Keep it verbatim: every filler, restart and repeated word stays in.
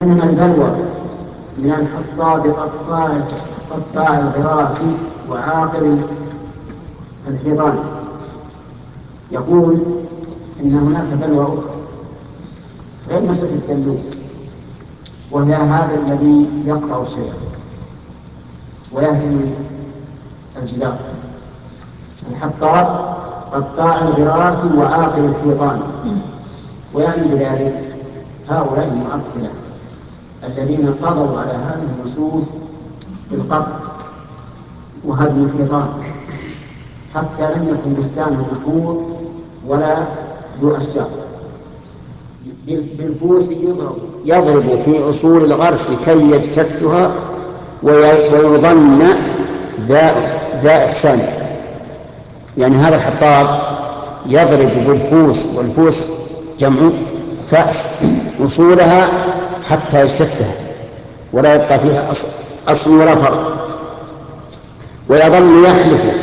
إنما البلوى من الحطاب قطاع قطاع الغراس وعاقل الحيطان. يقول إن هناك بلوى أخرى غير مسألة الدلوك، وهي هذا الذي يقطع الشيء ويهدم الجدار. الحطاب قطاع الغراس وعاقل الحيطان، ويعني بذلك هؤلاء المعطلة الذين قضوا على هذه النصوص بالقطع وهدم الحيطان، حتى لم يكن بستان محفوظ ولا ذو أشجار. بالفوس يضرب يضرب في أصول الغرس كي يجتثها ويظن ذا إحسان. يعني هذا الحطاب يضرب بالفوس، والفوس جمع فأس، أصولها حتى يجتثها ولا يبقى فيها أصل ولا فرع، ويظل يحلف